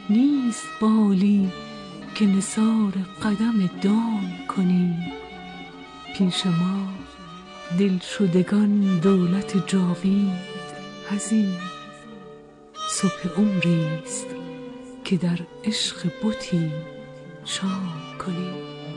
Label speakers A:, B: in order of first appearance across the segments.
A: نیست بالی که نثار قدم دام کنی. پیش ما دلشدگان دولت جاوید هزین. صبح عمریست که در عشق بتی شام کنی.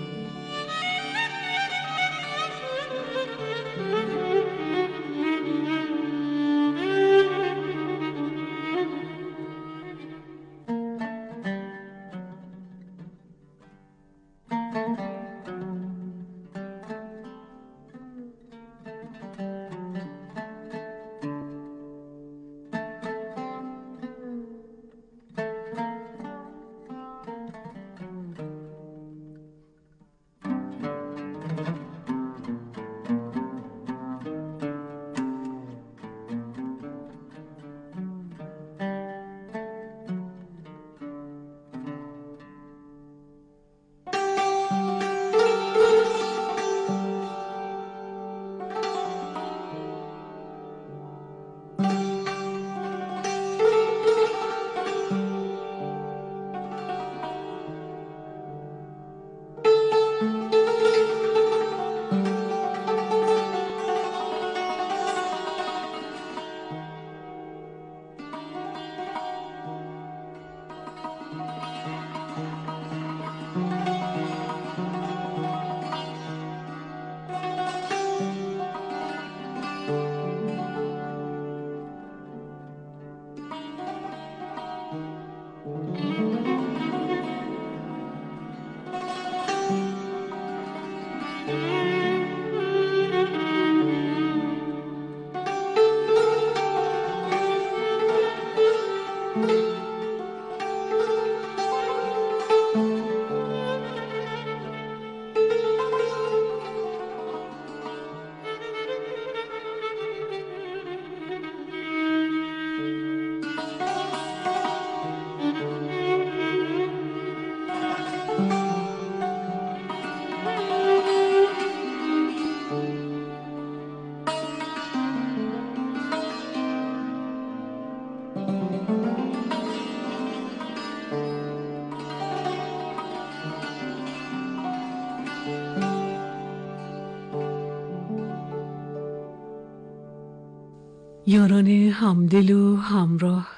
A: یاران همدل و همراه،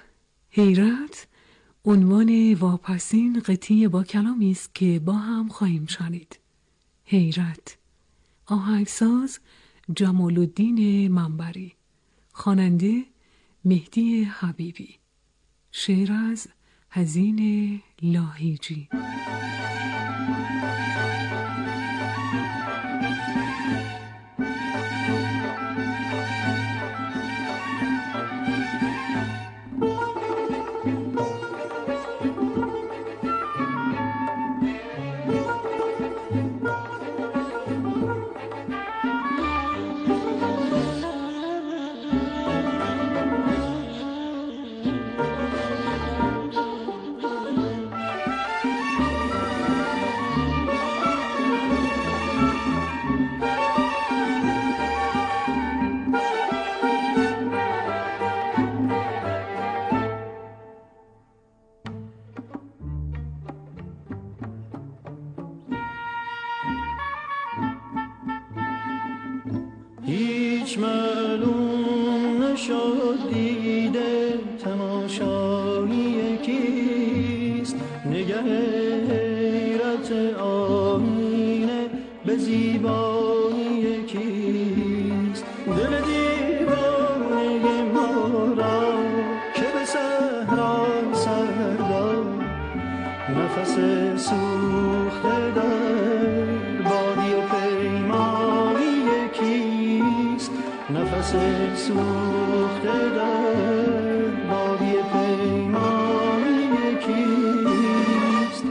A: حیرت عنوان واپسین قطعه با کلامی است که با هم خواهیم شنید. حیرت، آهنگساز جمال الدین منبری، خواننده مهدی حبیبی، شعر از حزین لاهیجی.
B: هیچ معلوم نشد دیده تماشایی کیست، نگه حیرت آینه به زیبایی کیست. دل دیوانه ما را که به صحرا سر داد، نفس سوخته در بادی پیمایی کیست. نفس سوخته در بادی پیمانی کیست.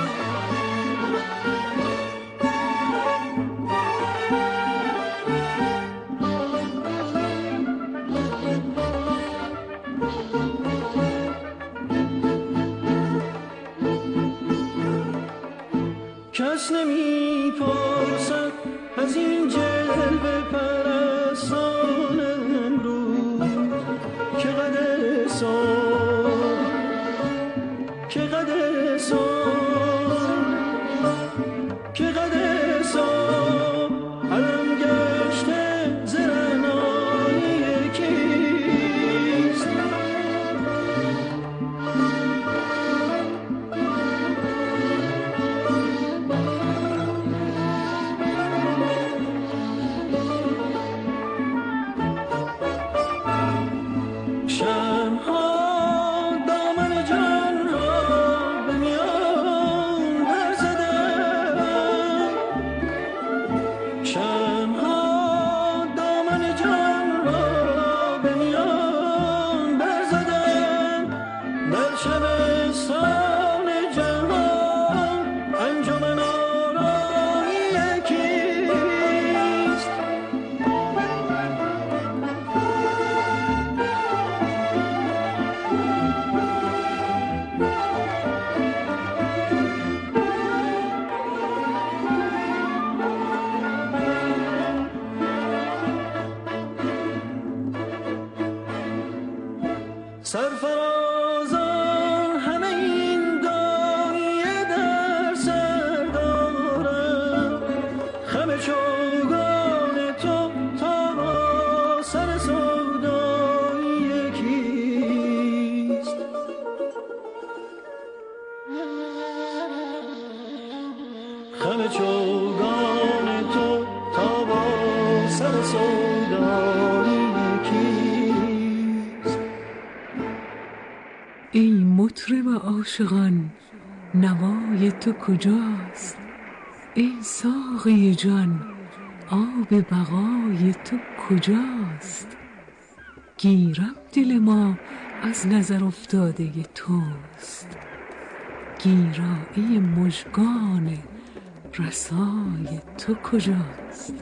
B: کس نمی پرسد از این جلوه پرستان امروز که قد صبح که قد صبح علم گشته زرنایی کیست. سرفرازان همه این دایه در سر دارم، خم چوگان تو تا سر سودایی کیست. خم چوگان تو تا سر سودایی کیست.
A: ای مطرب عاشقان نوای تو کجاست؟ ای ساقی جان آب بقای تو کجاست؟ گیرم دل ما از نظر افتاده توست، گیرایی مژگان رسای تو کجاست؟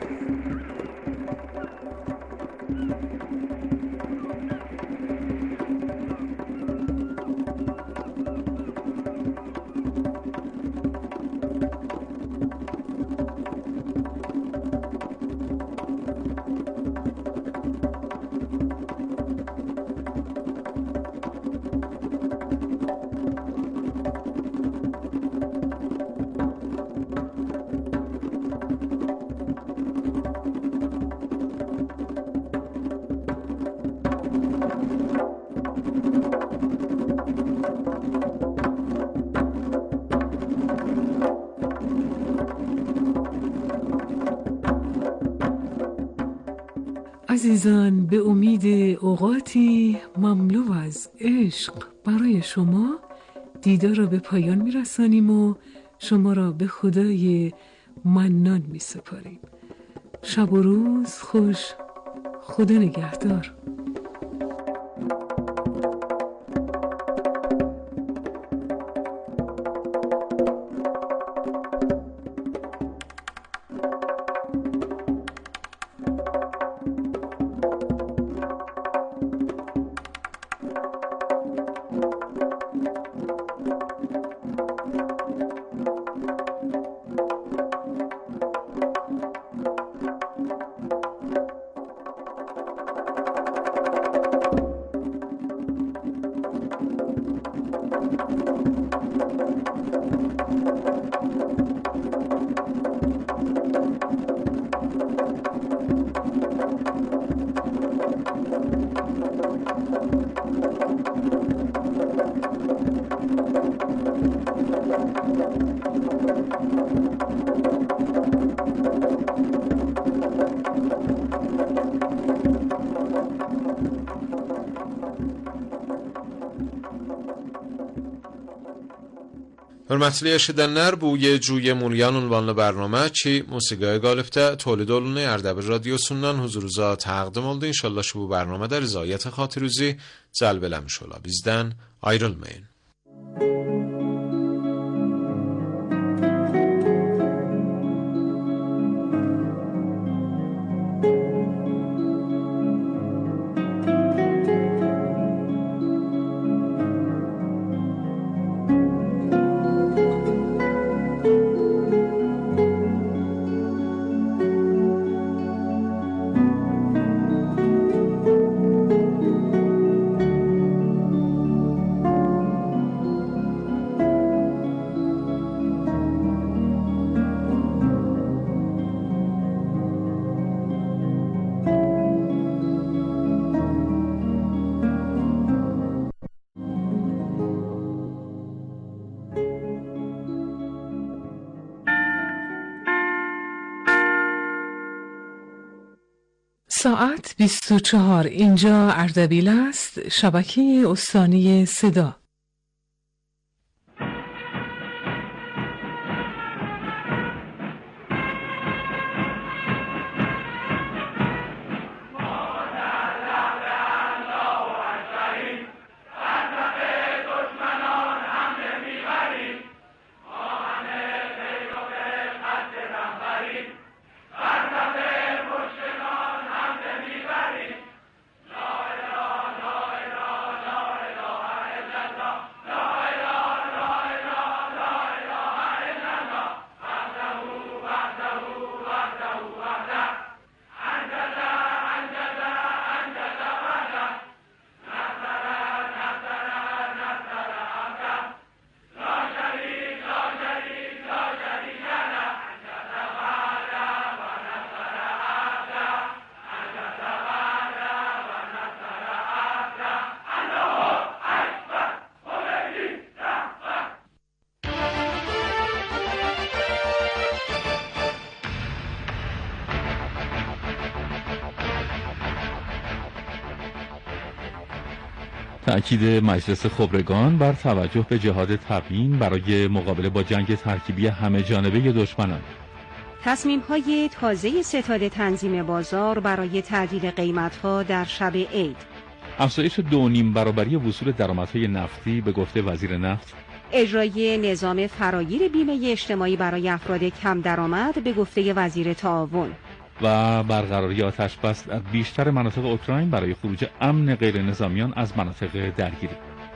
A: عزیزان، به امید اوقاتی مملو از عشق برای شما دیدار را به پایان میرسانیم و شما را به خدای منان میسپاریم. شب و روز خوش، خدا نگهدار.
C: Hörmətli eşidənlər, bu gecə Mulyan ünvanlı bərnamə ki, musiqiyə qalibdə tolid olunur Ərdəbil radiosundan huzurunuza təqdim oldu. İnşallah ki, bu bərnamədə rızayət xatirinizi cəlb eləmiş ola. Bizdən ayrılmayın.
A: ساعت 24 اینجا اردبیل است، شبکه استانی صدا.
D: تأکید مجلس خبرگان بر توجه به جهاد تبیین برای مقابله با جنگ ترکیبی همه جانبه دشمنان.
E: تصمیم‌های تازه ستاد تنظیم بازار برای تعدیل قیمت‌ها در شب عید.
D: افزایش 2.5 برابری وصول درآمدهای نفتی به گفته وزیر نفت.
E: اجرای نظام فراگیر بیمه اجتماعی برای افراد کم درآمد به گفته وزیر تعاون.
D: و برقراری آتش‌بس در بیشتر مناطق اوکراین برای خروج امن غیر نظامیان از مناطق درگیری.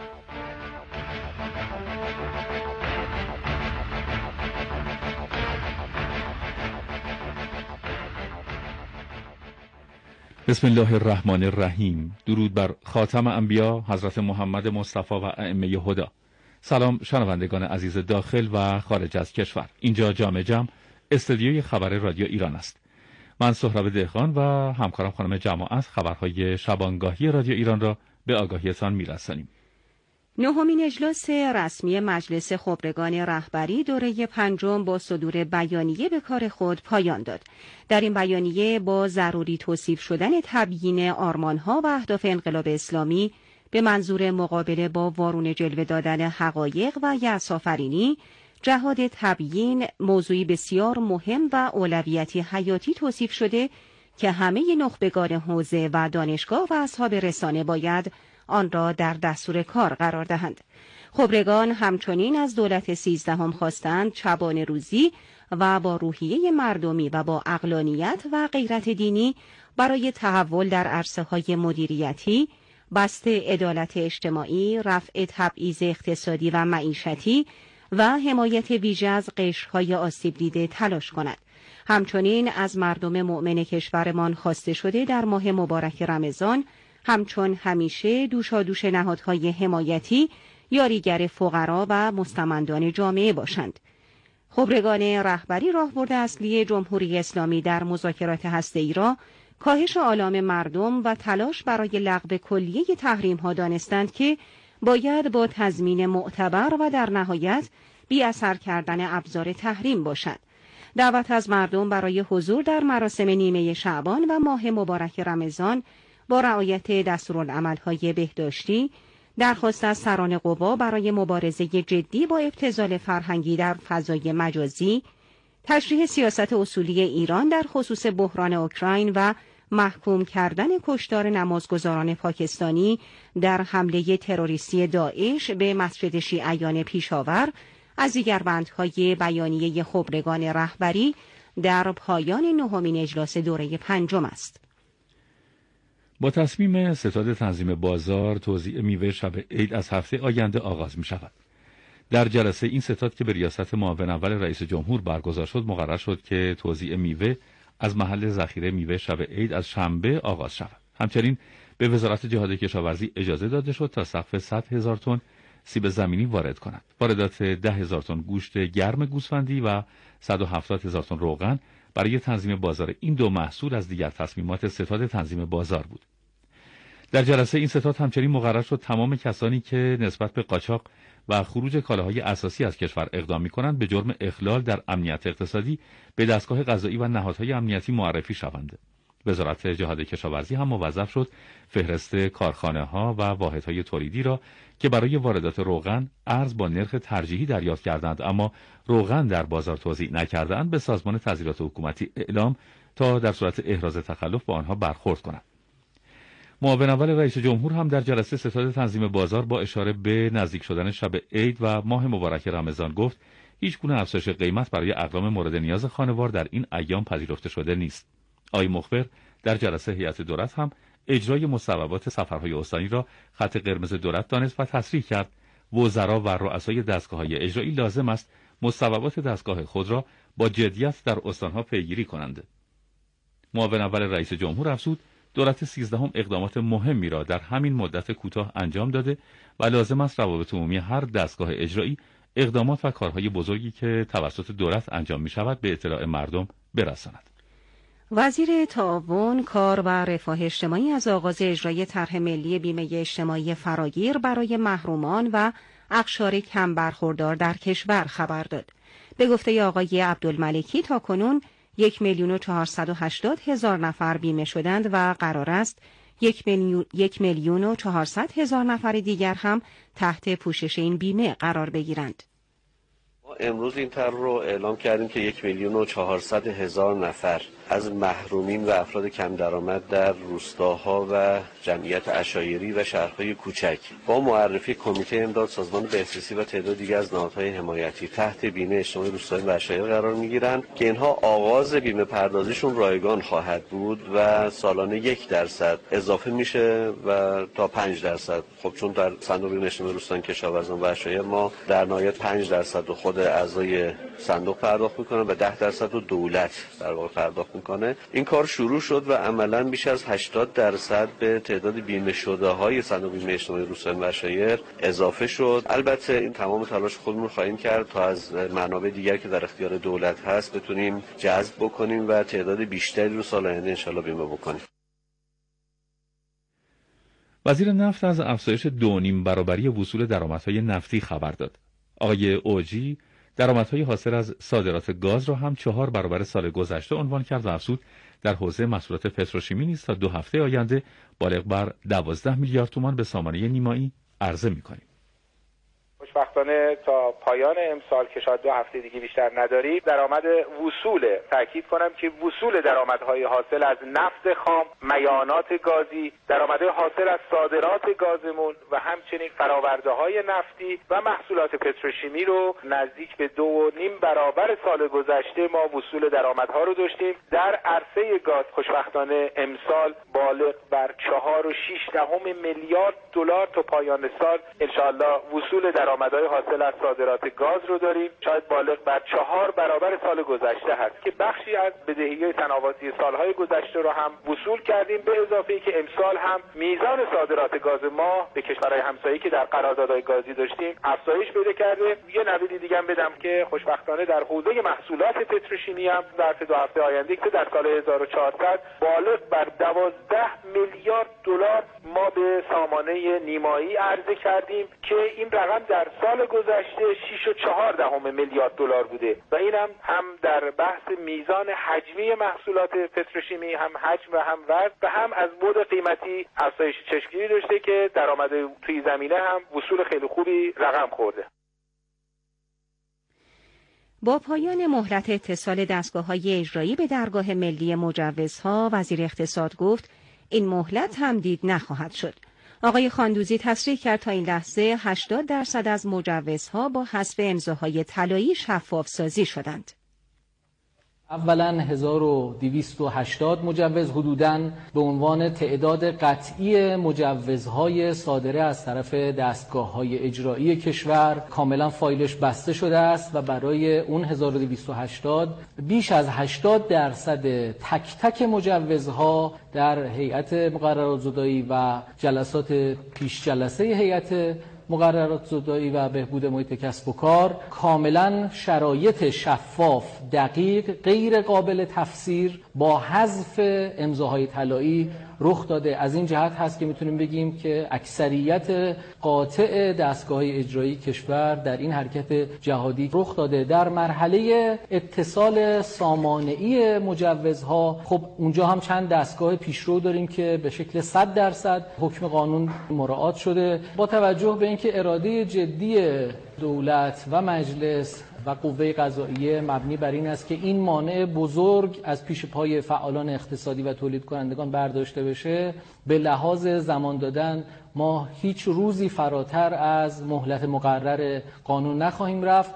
D: بسم الله الرحمن الرحیم. درود بر خاتم انبیا حضرت محمد مصطفی و ائمه هدی. سلام شنوندگان عزیز داخل و خارج از کشور. اینجا جامع جمع استودیوی خبر رادیو ایران است. من سهراب دهقان و همکارم خانم جماعت خبرهای شبانگاهی رادیو ایران را به آگاهیتان میرسانیم.
E: نهمین اجلاس رسمی مجلس خبرگان رهبری دوره 5 با صدور بیانیه به کار خود پایان داد. در این بیانیه با ضروری توصیف شدن تبیین آرمان‌ها و اهداف انقلاب اسلامی به منظور مقابله با وارونه جلوه دادن حقایق و یأس‌آفرینی، جهاد تبیین موضوعی بسیار مهم و اولویتی حیاتی توصیف شده که همه نخبگان حوزه و دانشگاه و اصحاب رسانه باید آن را در دستور کار قرار دهند. خبرگان همچنین از دولت 13 خواستند شبان روزی و با روحیه مردمی و با عقلانیت و غیرت دینی برای تحول در عرصه‌های مدیریتی، بسط عدالت اجتماعی، رفع تبعیض اقتصادی و معیشتی و حمایت ویژه از قشرهای آسیب دیده تلاش کند. همچنین از مردم مؤمن کشورمان خواسته شده در ماه مبارک رمضان همچون همیشه دوشادوش نهادهای حمایتی یاریگر فقرا و مستمندان جامعه باشند. خبرگان رهبری راهبرد اصلی جمهوری اسلامی در مذاکرات هسته‌ای را کاهش آلام مردم و تلاش برای لغو کلیه تحریم‌ها دانستند که باید با تضمین معتبر و در نهایت بی اثر کردن ابزار تحریم باشد. دعوت از مردم برای حضور در مراسم نیمه شعبان و ماه مبارک رمضان با رعایت دستورالعمل‌های بهداشتی، درخواست از سران قوا برای مبارزه جدی با ابتذال فرهنگی در فضای مجازی، تشریح سیاست اصولی ایران در خصوص بحران اوکراین و محکوم کردن کشتار نمازگزاران پاکستانی در حمله تروریستی داعش به مسجد شیعیان پیشاور از دیگر بندهای بیانیه خبرگان رهبری در پایان نهمین اجلاس دوره 5 است.
D: با تصمیم ستاد تنظیم بازار، توزیع میوه شب عید از هفته آینده آغاز می شود. در جلسه این ستاد که به ریاست معاون اول رئیس جمهور برگزار شد، مقرر شد که توزیع میوه از محل ذخیره میوه شب عید از شنبه آغاز شود. همچنین به وزارت جهاد کشاورزی اجازه داده شد تا سقف 100,000 تن سیب زمینی وارد کند. واردات 10,000 تن گوشت گرم گوسفندی و 170,000 تن روغن برای تنظیم بازار این دو محصول از دیگر تصمیمات ستاد تنظیم بازار بود. در جلسه این ستاد همچنین مقرر شد تمام کسانی که نسبت به قاچاق و خروج کالاهای اساسی از کشور اقدام می‌کنند به جرم اخلال در امنیت اقتصادی به دستگاه قضایی و نهادهای امنیتی معرفی شوند. وزارت جهاد کشاورزی هم موظف شد فهرست کارخانه‌ها و واحدهای تولیدی را که برای واردات روغن ارز با نرخ ترجیحی دریافت کردند اما روغن در بازار توزیع نکردند به سازمان تسهیلات حکومتی اعلام تا در صورت احراز تخلف با آنها برخورد کنند. معاون اول رئیس جمهور هم در جلسه ستاد تنظیم بازار با اشاره به نزدیک شدن شب عید و ماه مبارک رمضان گفت هیچ گونه افزایش قیمت برای اقلام مورد نیاز خانوار در این ایام پذیرفته شده نیست. آقای مخبر در جلسه هیئت دولت هم اجرای مصوبات سفرهای استانی را خط قرمز دولت دانست و تصریح کرد وزرا و رؤسای دستگاه‌های اجرایی لازم است مصوبات دستگاه خود را با جدیت در استانها پیگیری کنند. معاون اول رئیس جمهور افزود دولت 13 اقدامات مهمی را در همین مدت کوتاه انجام داده و لازم است روابط عمومی هر دستگاه اجرایی اقدامات و کارهای بزرگی که توسط دولت انجام می شود به اطلاع مردم برساند.
E: وزیر تعاون، کار و رفاه اجتماعی از آغاز اجرای طرح ملی بیمه اجتماعی فراگیر برای محرومان و اقشار کم برخوردار در کشور خبر داد. به گفته آقای عبدالملکی تاکنون 1,480,000 نفر بیمه شدند و قرار است 1,400,000 نفر دیگر هم تحت پوشش این بیمه قرار بگیرند.
F: امروز این طرح رو اعلام کردیم که 1,400,000 نفر از محرومین و افراد کم درآمد در روستاها و جمعیت عشایری و شهرهای کوچک با معرفی کمیته امداد سازمان بهزیستی و تعداد دیگر از نهادهای حمایتی تحت بیمه اجتماعی روستایی و عشایر قرار میگیرند که اینها آغاز بیمه پردازیشون رایگان خواهد بود و سالانه 1% اضافه میشه و تا 5%. خب چون در صندوق بیمه اجتماعی روستاییان کشاورزان و عشایر ما در نهایت 5% رو خود اعضای صندوق پرداخت میکنن و 10% رو دولت در واقع پرداخت میکنه. این کار شروع شد و عملاً بیش از 80% به تعداد بیمه شده های صندوق بیمه اجتماعی روستاییان و عشایر اضافه شد. البته این تمام تلاش خودمون خواهیم کرد تا از منابع دیگر که در اختیار دولت هست بتونیم جذب بکنیم و تعداد بیشتری رو سال آینده انشالله بیمه بکنیم.
D: وزیر نفت از افزایش 2.5 برابری وصول درآمدهای نفتی خبر داد. آقای اوجی درآمدهای حاصل از صادرات گاز را هم 4 برابر سال گذشته عنوان کرد و افزود در حوزه محصولات پتروشیمی نیز تا 2 هفته آینده بالغ بر 12 میلیارد تومان به سامانه نیمایی عرضه می‌کنیم.
G: خوشبختانه تا پایان امسال که شاید 2 هفته دیگه بیشتر نداریم درآمد وصول، تاکید کنم که وصول درآمدهای حاصل از نفت خام، میانات گازی، درآمدهای حاصل از صادرات گازمون و همچنین فرآورده‌های نفتی و محصولات پتروشیمی رو نزدیک به 2.5 برابر سال گذشته ما وصول درآمدها رو داشتیم. در عرصه گاز خوشبختانه امسال بالغ بر 4.6 میلیارد دلار تا پایان سال انشاءالله وصول درآمدهای حاصل از صادرات گاز رو داریم. شاید بالغ بر 4 برابر سال گذشته هست که بخشی از بدهی‌های تناوبی سالهای گذشته رو هم وصول کردیم، به اضافه ای که امسال هم میزان صادرات گاز ما به کشورهای همسایه‌ای که در قراردادهای گازی داشتیم افزایش پیدا کرده. یه نویدی دیگه هم بدم که خوشبختانه در حوزه محصولات پتروشیمی هم در 2 هفته آینده که در سال 1400 بالغ بر 12 میلیارد دلار ما به سامانه نیمایی عرضه کردیم که این رقم در سال گذشته 6.4 میلیارد دلار بوده و این هم در بحث میزان حجمی محصولات پتروشیمی هم حجم و هم وزن و هم از بعد قیمتی افزایش چشمگیری داشته که درآمد توی زمینه هم وصول خیلی خوبی رقم خورده.
E: با پایان مهلت اتصال دستگاه‌های اجرایی به درگاه ملی مجوزها، وزیر اقتصاد گفت این مهلت تمدید نخواهد شد. آقای خاندوزی تصریح کرد تا این لحظه 80% از مجوزها با حذف امضاهای طلایی شفاف‌سازی شدند.
H: اولا 1280 مجوز حدوداً به عنوان تعداد قطعی مجوزهای صادره از طرف دستگاه‌های اجرایی کشور کاملا فایلش بسته شده است و برای اون 1280 بیش از 80% تک تک مجوزها در هیئت مقررات زدایی و جلسات پیش جلسه هیئت مقررات زدایی و بهبود محیط کسب و کار کاملا شرایط شفاف، دقیق، غیر قابل تفسیر با حذف امضاهای طلایی رخ داده. از این جهت هست که میتونیم بگیم که اکثریت قاطع دستگاه‌های اجرایی کشور در این حرکت جهادی رخ داده. در مرحله اتصال سامانه‌ای مجوزها خب اونجا هم چند دستگاه پیشرو داریم که به شکل 100% حکم قانون مراعات شده. با توجه به اینکه اراده جدی دولت و مجلس و قوه قضاییه مبنی بر این است که این مانع بزرگ از پیش پای فعالان اقتصادی و تولید کنندگان برداشته بشه، به لحاظ زمان دادن ما هیچ روزی فراتر از مهلت مقرر قانون نخواهیم رفت.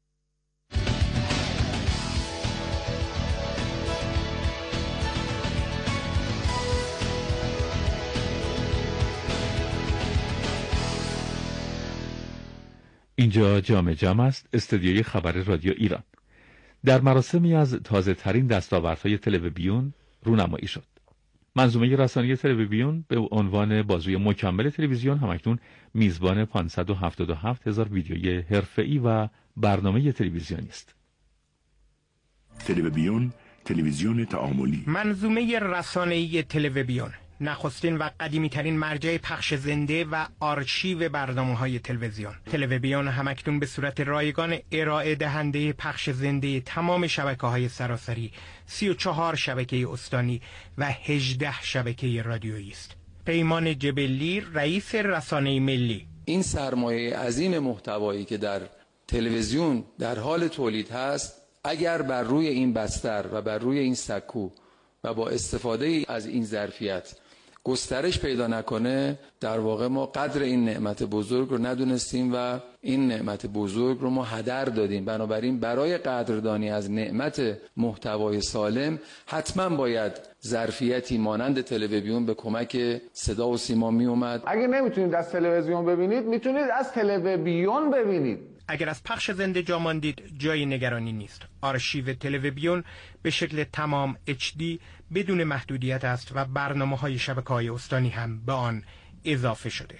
D: اینجا جام جم است، استودیوی خبر رادیو ایران. در مراسمی از تازه ترین دستاوردهای تلویزیون رونمایی شد. منظومه رسانه‌ای تلویزیون به عنوان بازوی مکمل تلویزیون همکنون میزبان 577,000 ویدیوی حرفه‌ای و برنامه تلویزیونی است.
I: تلویزیون تعاملی. منظومه رسانه‌ای تلویزیون نخستین و قدیمی‌ترین مرجع پخش زنده و آرشیو برنامه‌های تلویزیون. تلویزیون همکنون به صورت رایگان ارائه دهنده پخش زنده تمام شبکه‌های سراسری، 34 شبکه استانی و 18 شبکه رادیویی است. پیمان جبلی، رئیس رسانه ملی:
J: این سرمایه عظیم محتوایی که در تلویزیون در حال تولید هست، اگر بر روی این بستر و بر روی این سکو و با استفاده از این ظرفیت گسترش پیدا نکنه، در واقع ما قدر این نعمت بزرگ رو ندونستیم و این نعمت بزرگ رو ما هدر دادیم. بنابراین برای قدردانی از نعمت محتوای سالم حتما باید ظرفیتی مانند تلویزیون به کمک صدا و سیما می اومد.
K: اگه نمیتونید از تلویزیون ببینید، میتونید از تلویزیون ببینید.
I: اگر از پخش زنده جا ماندید، جای نگرانی نیست. آرشیو تلویزیون به شکل تمام HD بدون محدودیت است و برنامه‌های شبکه‌های استانی هم به آن اضافه شده.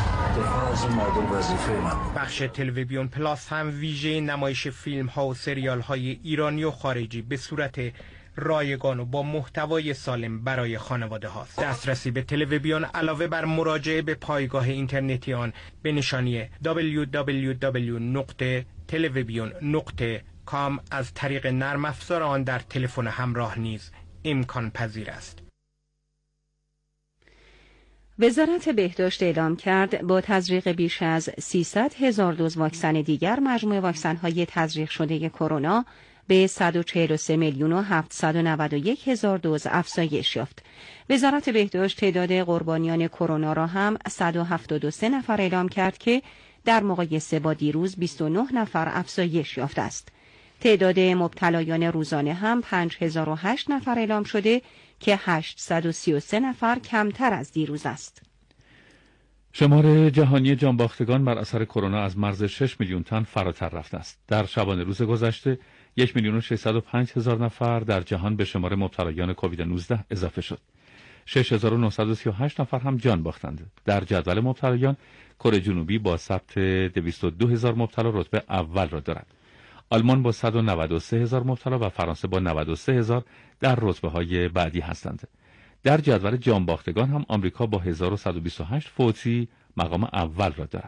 I: بخش تلویزیون پلاس هم ویژه نمایش فیلم‌ها و سریال‌های ایرانی و خارجی به صورت رایگان و با محتوای سالم برای خانواده هاست. دسترسی به تلویزیون علاوه بر مراجعه به پایگاه اینترنتی آن به نشانی www.television.com از طریق نرم افزار آن در تلفن همراه نیز امکان پذیر است.
E: وزارت بهداشت اعلام کرد با تزریق بیش از 300,000 دوز واکسن دیگر، مجموع واکسن‌های تزریق شده کرونا به 143,791,000 دوز افزایش یافت. وزارت بهداشت تعداد قربانیان کرونا را هم 173 نفر اعلام کرد که در مقایسه با دیروز 29 نفر افزایش یافته است. تعداد مبتلایان روزانه هم 5,008 نفر اعلام شده که 833 نفر کمتر از دیروز است.
D: شمار جهانی جانباختگان بر اثر کرونا از مرز 6 میلیون تن فراتر رفته است. در شبانه روز گذشته 1,605,000 نفر در جهان به شمار مبتلایان کووید 19 اضافه شد. 6,938 نفر هم جان باختند. در جدول مبتلایان کره جنوبی با ثبت 202,000 مبتلا رتبه اول را دارد. آلمان با 193,000 مبتلا و فرانسه با 93,000 در رتبه‌های بعدی هستند. در جدول جانباختگان هم آمریکا با 1,128 فوتی مقام اول را دارد.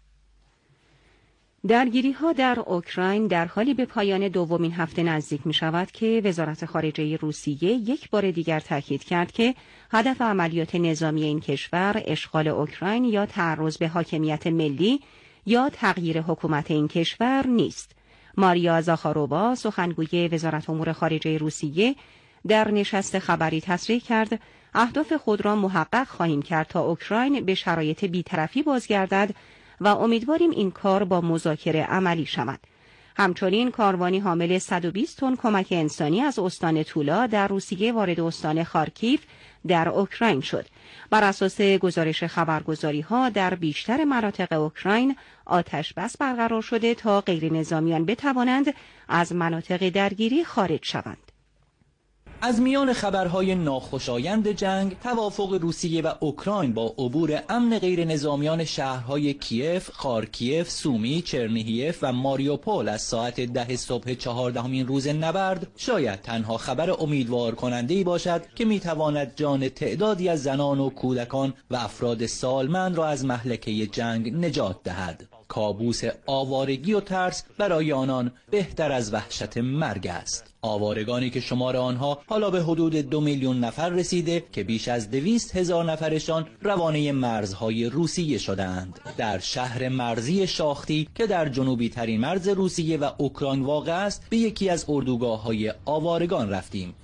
E: درگیری‌ها در اوکراین در حالی به پایان دومین هفته نزدیک می‌شود که وزارت خارجه روسیه یک بار دیگر تاکید کرد که هدف عملیات نظامی این کشور اشغال اوکراین یا تعرض به حاکمیت ملی یا تغییر حکومت این کشور نیست. ماریا زاخارووا، سخنگوی وزارت امور خارجه روسیه، در نشست خبری تصریح کرد اهداف خود را محقق خواهیم کرد تا اوکراین به شرایط بی‌طرفی بازگردد و امیدواریم این کار با مذاکره عملی شود. همچنین کاروانی حامل 120 تن کمک انسانی از استان تولا در روسیه وارد استان خارکیف در اوکراین شد. بر اساس گزارش خبرگزاری‌ها در بیشتر مناطق اوکراین آتش بس برقرار شده تا غیر نظامیان بتوانند از مناطق درگیری خارج شوند.
L: از میان خبرهای ناخوشایند جنگ، توافق روسیه و اوکراین با عبور امن غیر نظامیان شهرهای کیف، خارکیف، سومی، چرنیهیف و ماریوپول از ساعت 10 صبح 14مین روز نبرد شاید تنها خبر امیدوار کننده‌ای باشد که میتواند جان تعدادی از زنان و کودکان و افراد سالمند را از مهلکه جنگ نجات دهد. کابوس آوارگی و ترس برای آنان بهتر از وحشت مرگ است. آوارگانی که شمار آنها حالا به حدود 2 میلیون نفر رسیده که بیش از 200,000 نفرشان روانه مرزهای روسیه شدند. در شهر مرزی شاختی که در جنوبی ترین مرز روسیه و اوکراین واقع است، به یکی از اردوگاه‌های آوارگان رفتیم.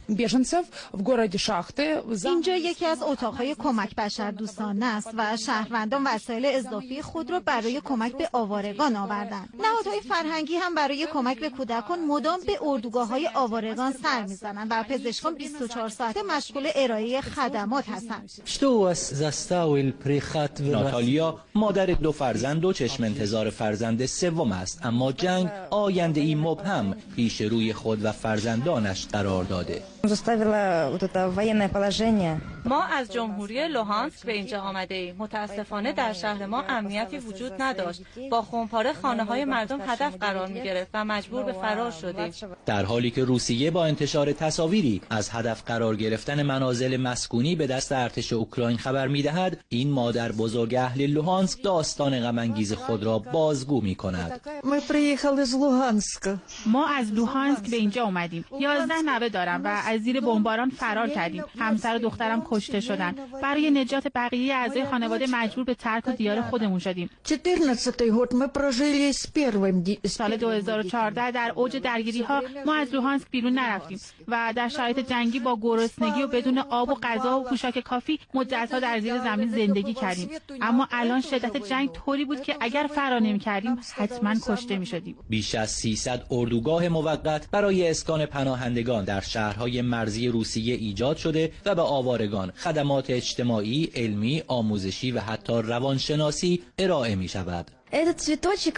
M: اینجا یکی از اتاقهای کمک بشردوستانه است و شهروندان وسایل اضافی خود را برای کمک به آوارگان آوردند. نهادهای فرهنگی هم برای کمک به کودکان مدام به اردوگاه‌های آوارگان سر می‌زنند و پزشکان 24 ساعته مشغول ارائه خدمات هستند.
L: ناتالیا مادر 2 فرزند و چشم انتظار فرزند سوم است، اما جنگ آینده‌ای مبهم پیش روی خود و فرزندانش قرار داده.
N: ما از جمهوری لوهانسک به اینجا آمده ایم. متاسفانه در شهر ما امنیتی وجود نداشت. با خمپاره خانه‌های مردم هدف قرار می‌گرفت و مجبور به فرار شدیم.
L: در حالی که روسیه با انتشار تصاویری از هدف قرار گرفتن منازل مسکونی به دست ارتش اوکراین خبر می‌دهد، این مادر بزرگ اهل لوهانسک داستان غم‌انگیز خود را بازگو می‌کند.
O: ما از لوهانسک به اینجا اومدیم. 11 نوه دارم و از زیر بمباران فرار کردیم. همسر و دخترم کشته شدن. برای نجات بقیه اعضای خانواده مجبور به ترک دیار خودمون شدیم. سال 2014 در اوج درگیری‌ها ما از لوهانسک بیرون نرفتیم و در شرایط جنگی با گرسنگی و بدون آب و غذا و پوشاک کافی مدت‌ها در زیر زمین زندگی کردیم. اما الان شدت جنگ طوری بود که اگر فرار نمی‌کردیم حتما کشته می‌شدیم.
L: بیش از 300 اردوگاه موقت برای اسکان پناهندگان در شهرهای مرزی روسیه ایجاد شده و به آوارگان خدمات اجتماعی، علمی، آموزشی و حتی روانشناسی ارائه می‌شود.
N: این دسته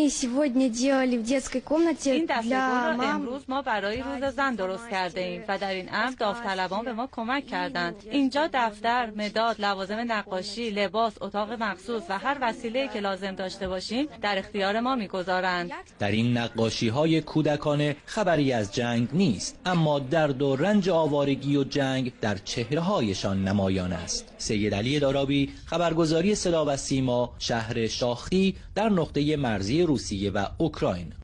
N: گل را امروز ما برای روز زن درست کرده ایم و در این امر داوطلبان به ما کمک کردند. اینجا دفتر، مداد، لوازم نقاشی، لباس، اتاق مخصوص و هر وسیله‌ای که لازم داشته باشیم در اختیار ما می‌گذارند.
L: در این نقاشی‌های کودکانه خبری از جنگ نیست، اما درد و رنج آوارگی و جنگ در چهره‌هایشان نمایان است. سید علی دارابی، خبرگزاری صدا و سیما، شهر شاختی در نقطه مرزی روسیه و اوکراین.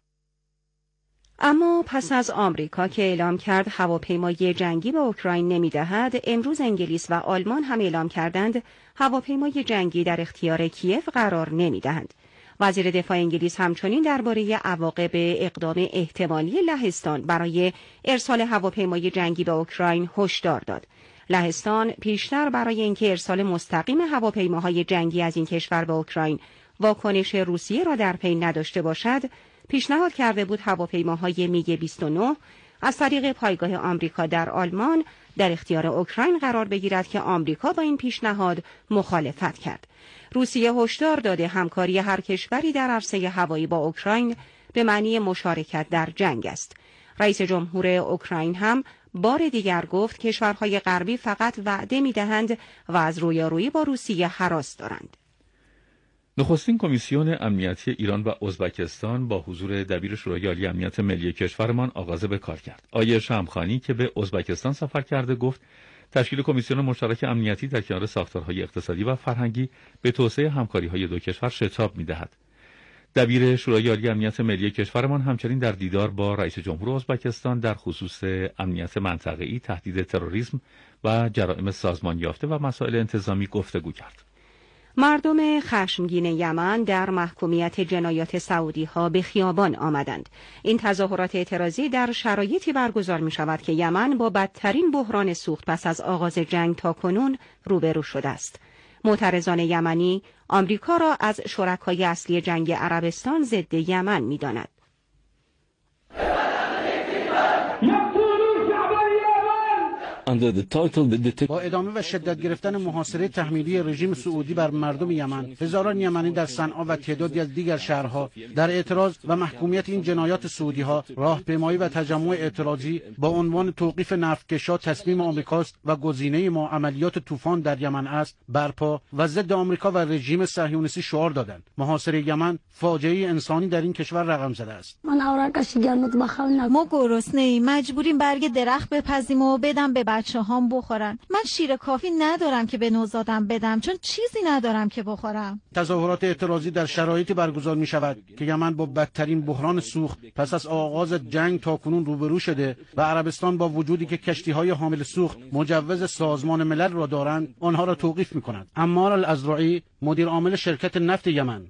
E: اما پس از آمریکا که اعلام کرد هواپیمای جنگی به اوکراین نمی‌دهد، امروز انگلیس و آلمان هم اعلام کردند هواپیمای جنگی در اختیار کیف قرار نمی‌دهند. وزیر دفاع انگلیس همچنین درباره عواقب اقدام احتمالی لهستان برای ارسال هواپیمای جنگی به اوکراین هشدار داد. لهستان پیشتر برای اینکه ارسال مستقیم هواپیماهای جنگی از این کشور به اوکراین واکنش روسیه را در پی نداشته باشد، پیشنهاد کرده بود هواپیماهای میگ 29 از طریق پایگاه آمریکا در آلمان در اختیار اوکراین قرار بگیرد که آمریکا با این پیشنهاد مخالفت کرد. روسیه هشدار داده همکاری هر کشوری در عرصه هوایی با اوکراین به معنی مشارکت در جنگ است. رئیس جمهور اوکراین هم بار دیگر گفت کشورهای غربی فقط وعده می‌دهند و از رویارویی با روسیه هراس دارند.
D: نخستین کمیسیون امنیتی ایران و ازبکستان با حضور دبیر شورای عالی امنیت ملی کشورمان آغاز به کار کرد. آیه شمخانی که به ازبکستان سفر کرده گفت تشکیل کمیسیون مشترک امنیتی در کنار ساختارهای اقتصادی و فرهنگی به توسعه همکاری‌های دو کشور شتاب می‌دهد. دبیر شورای عالی امنیت ملی کشورمان همچنین در دیدار با رئیس جمهور ازبکستان در خصوص امنیت منطقه‌ای، تهدید تروریسم و جرائم سازمان یافته و مسائل انتظامی گفتگو کرد.
E: مردم خشمگین یمن در محکومیت جنایات سعودی‌ها به خیابان آمدند. این تظاهرات اعتراضی در شرایطی برگزار می‌شود که یمن با بدترین بحران سوخت پس از آغاز جنگ تاکنون روبرو شده است. معترضان یمنی آمریکا را از شرکای اصلی جنگ عربستان ضد یمن می‌داند.
P: با ادامه و شدت گرفتن محاصره تحمیلی رژیم سعودی بر مردم یمن، هزاران یمنی در صنعا و تعدادی از دیگر شهرها در اعتراض و محکومیت این جنایات سعودی‌ها راهپیمایی و تجمع اعتراضی با عنوان توقیف نفتکش‌ها تصمیم آمریکاست و گزینه ما عملیات طوفان در یمن است برپا و ضد آمریکا و رژیم صهیونیستی شعار دادند. محاصره یمن فاجعه انسانی در این کشور رقم زده است.
M: ما گرسنه‌ایم، مجبوریم برگ درخت بپزیم و بدم به بچه‌هام بخورن. من شیر کافی ندارم که به نوزادم بدم چون چیزی ندارم که بخورم.
P: تظاهرات اعتراضی در شرایطی برگزار می شود که یمن با بدترین بحران سوخت پس از آغاز جنگ تاکنون روبرو شده و عربستان با وجودی که کشتی‌های حامل سوخت مجوز سازمان ملل را دارند آنها را توقیف می‌کنند. عمار الازرعی مدیر عامل شرکت نفت یمن: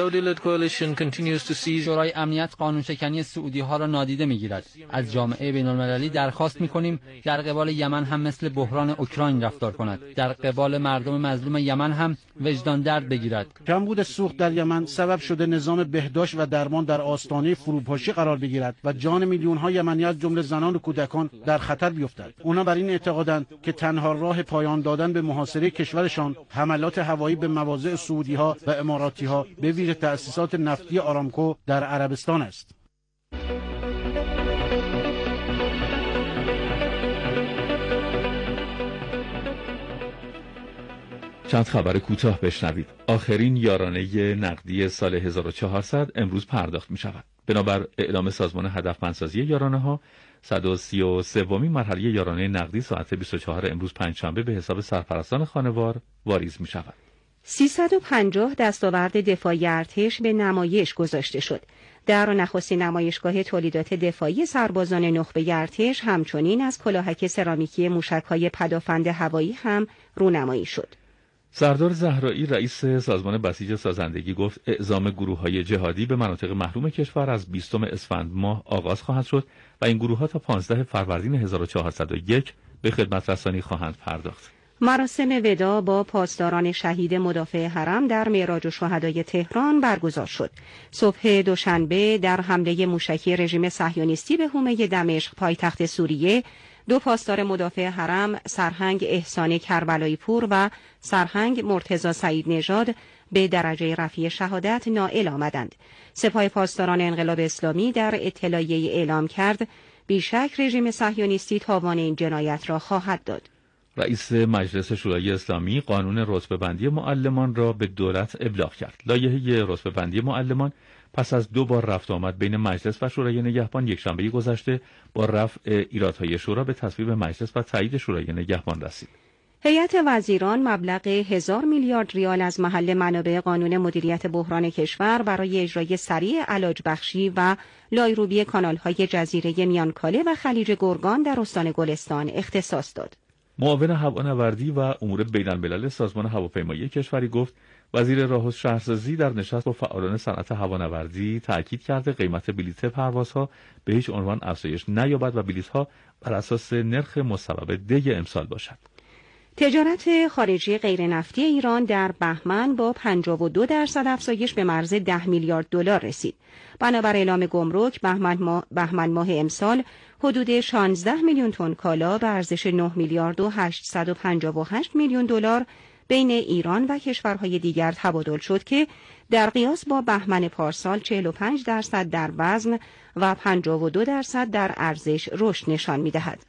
Q: شورای امنیت قانونشکنی سعودی‌ها را نادیده می‌گیرد. از جامعه بین‌المللی درخواست می‌کنیم در قبال یمن هم مثل بحران اوکراین رفتار کند. در قبال مردم مظلوم یمن هم وجدان درد بگیرد.
P: کمبود سوخت در یمن سبب شده نظام بهداشت و درمان در آستانه فروپاشی قرار بگیرد و جان میلیون‌ها یمنی از جمله زنان و کودکان در خطر بیفتد. آنها بر این اعتقادند که تنها راه پایان دادن به محاصره کشورشان حملات هوایی به مواضع سعودی‌ها و اماراتی‌ها به ویژه تأسیسات نفتی آرامکو در عربستان است.
D: چند خبر کوتاه بشنوید. آخرین یارانه نقدی سال 1400 امروز پرداخت می شود. بنابر اعلام سازمان هدفمندسازی یارانه ها 133مین مرحله یارانه نقدی ساعت 24 امروز پنجشنبه به حساب سرپرستان خانوار واریز می شود.
E: 350 دستاورد دفاعی ارتش به نمایش گذاشته شد. در نخستین نمایشگاه تولیدات دفاعی سربازان نخبه ارتش همچنین از کلاهک سرامیکی موشک‌های پدافند هوایی هم رونمایی شد.
D: سردار زهرایی رئیس سازمان بسیج سازندگی گفت اعزام گروه‌های جهادی به مناطق محروم کشور از 20 اسفند ماه آغاز خواهد شد و این گروه‌ها تا 15 فروردین 1401 به خدمت رسانی خواهند پرداخت.
E: مراسم وداع با پاسداران شهید مدافع حرم در معراج شهدای تهران برگزار شد. صبح دوشنبه در حمله موشکی رژیم صهیونیستی به حومه دمشق پایتخت سوریه، 2 پاسدار مدافع حرم سرهنگ احسان کربلایی پور و سرهنگ مرتضی سعید نژاد به درجه رفیع شهادت نائل آمدند. سپاه پاسداران انقلاب اسلامی در اطلاعیه اعلام کرد بیشک رژیم صهیونیستی تاوان این جنایت را خواهد داد.
D: رئیس مجلس شورای اسلامی قانون رتبه‌بندی معلمان را به دولت ابلاغ کرد. لایحه رتبه‌بندی معلمان پس از 2 بار رفت آمد بین مجلس و شورای نگهبان یکشنبه گذشته با رفع ایرادهای شورا به تصویب مجلس و تایید شورای نگهبان رسید.
E: هیئت وزیران مبلغ 1000 میلیارد ریال از محل منابع قانون مدیریت بحران کشور برای اجرای سریع علاج بخشی و لایروبی کانال‌های جزیره میانکاله و خلیج گرگان در استان گلستان اختصاص داد.
D: معاون هوانوردی و امور بین‌الملل سازمان هواپیمایی کشوری گفت وزیر راه و شهرسازی در نشست با فعالان صنعت هوانوردی تاکید کرده قیمت بلیط پروازها به هیچ عنوان افزایش نیابد و بلیط‌ها بر اساس نرخ مصوب دی امسال باشد.
E: تجارت خارجی غیرنفتی ایران در بهمن با 52% افزایش به مرز 10 میلیارد دلار رسید. بنابر اعلام گمرک بهمن ماه امسال حدود 16 میلیون تن کالا به ارزش 9 میلیارد و 858 میلیون دلار بین ایران و کشورهای دیگر تبادل شد که در قیاس با بهمن پارسال 45% در وزن و 52% در ارزش رشد نشان می‌دهد.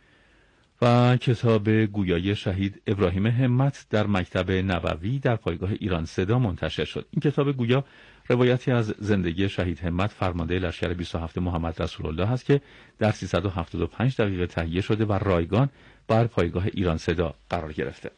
D: و کتاب گویای شهید ابراهیم همت در مکتب نبوی در پایگاه ایران صدا منتشر شد. این کتاب گویا روایتی از زندگی شهید همت فرمانده لشکر 27 محمد رسول الله است که در 375 دقیقه تهیه شده و رایگان بر پایگاه ایران صدا قرار گرفته.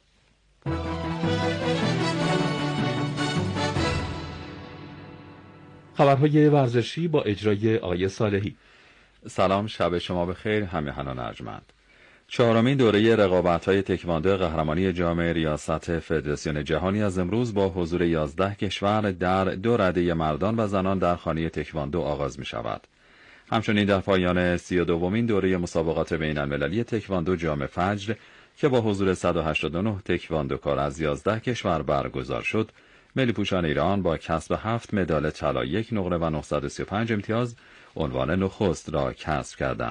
D: خبرهای ورزشی با اجرای آقای صالحی.
R: سلام، شب شما بخیر همیهنان ارجمند. 4مین دوره رقابت‌های تکواندو قهرمانی جام ریاست فدراسیون جهانی از امروز با حضور 11 کشور در 2 رده مردان و زنان در خانه تکواندو آغاز می‌شود. همچنین در پایان 32مین دوره مسابقات بین‌المللی تکواندو جام فجر که با حضور 189 تکواندوکار از 11 کشور برگزار شد، ملی پوشان ایران با کسب 7 مدال طلا، 1 نقره و 935 امتیاز عنوان نخست را کسب کردند.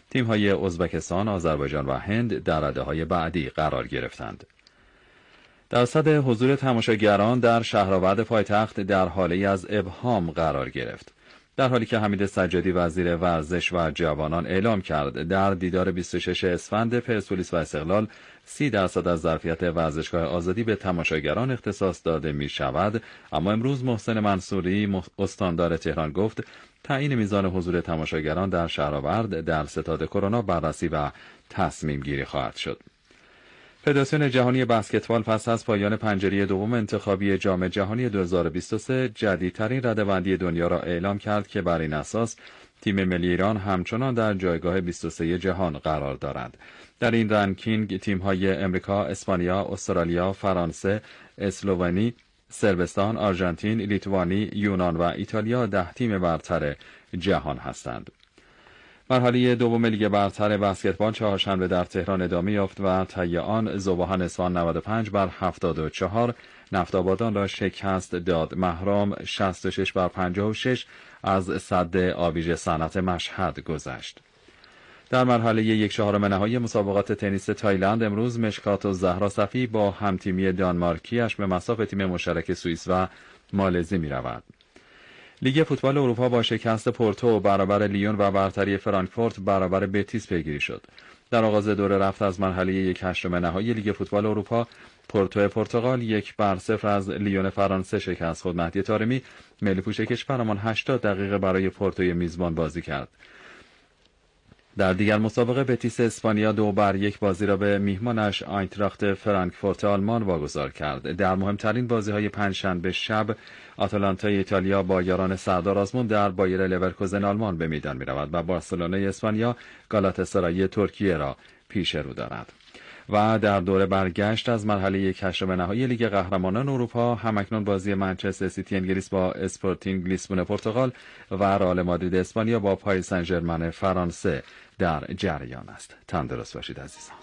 R: تیم‌های ازبکستان، آذربایجان و هند در رده‌های بعدی قرار گرفتند. درصد حضور تماشاگران در شهرآورد پایتخت در حالی از ابهام قرار گرفت، در حالی که حمید سجادی وزیر ورزش و جوانان اعلام کرد در دیدار 26 اسفند پرسپولیس و استقلال 30% از ظرفیت ورزشگاه آزادی به تماشاگران اختصاص داده می شود. اما امروز محسن منصوری استاندار تهران گفت تعیین میزان حضور تماشاگران در شهرآورد در ستاد کرونا بررسی و تصمیم گیری خواهد شد. فدراسیون جهانی بسکتبال پس از پایان پنجره دوم انتخابی جام جهانی 2023 جدیدترین رده‌بندی دنیا را اعلام کرد که بر این اساس تیم ملی ایران همچنان در جایگاه 23 جهان قرار دارد. در این رنکینگ تیم‌های امریکا، اسپانیا، استرالیا، فرانسه، اسلوونی، صربستان، آرژانتین، لیتوانی، یونان و ایتالیا 10 تیم برتر جهان هستند. مرحله دوم لیگ برتر بسکتبال چهارشنبه در تهران ادامه یافت و طی آن ذوبان اصفهان 95 بر 74 نفت‌آبادان را شکست داد. مهرام 66 بر 56 از سد آبیج صنعت مشهد گذشت. در مرحله 1/4 نهایی مسابقات تنیس تایلند امروز مشکات و زهرا صفی با همتیمی دانمارکیش به مصاف تیم مشترک سوئیس و مالزی می‌رود. لیگ فوتبال اروپا با شکست پورتو برابر لیون و برتری فرانکفورت برابر بتیس پیگیری شد. در آغاز دور رفت از مرحله 1/8 نهایی لیگ فوتبال اروپا پورتو پرتغال 1-0 از لیون فرانسه شکست خود. مهدی طارمی ملی پوش کشورمان 80 دقیقه برای پورتوی میزبان بازی کرد. در دیگر مسابقه بتیس اسپانیا 2-1 بازی را به میهمانش آینتراخت فرانکفورت آلمان واگذار کرد. در مهمترین بازی‌های پنجشنبه شب آتالانتا ایتالیا با یاران سردار آزمون در بایر لورکوزن آلمان به میدان می‌رود و بارسلونا اسپانیا گالاتاسرای ترکیه را پیش رو دارد. و در دور برگشت از مرحله 1/8 نهایی لیگ قهرمانان اروپا همکنون بازی منچستر سیتی انگلیس با اسپورتینگ لیسبون پرتغال و رئال مادرید اسپانیا با پاریس سن ژرمن فرانسه در جریان است. تندرست باشید عزیزان.